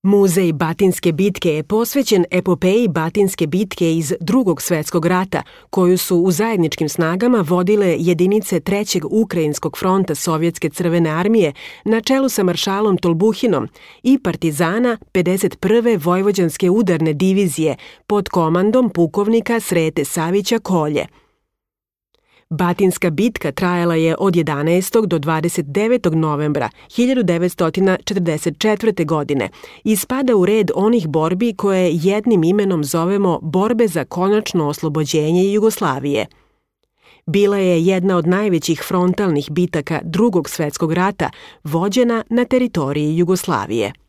Muzej Batinske bitke je posvećen epopeji Batinske bitke iz Drugog svjetskog rata, koju su u zajedničkim snagama vodile jedinice Trećeg Ukrajinskog fronta Sovjetske crvene armije na čelu sa maršalom Tolbuhinom i partizana 51. Vojvođanske udarne divizije pod komandom pukovnika Srete Savića Kolje. Batinska bitka trajala je od 11. do 29. novembra 1944. godine i spada u red onih borbi koje jednim imenom zovemo borbe za konačno oslobođenje Jugoslavije. Bila je jedna od najvećih frontalnih bitaka Drugog svjetskog rata vođena na teritoriji Jugoslavije.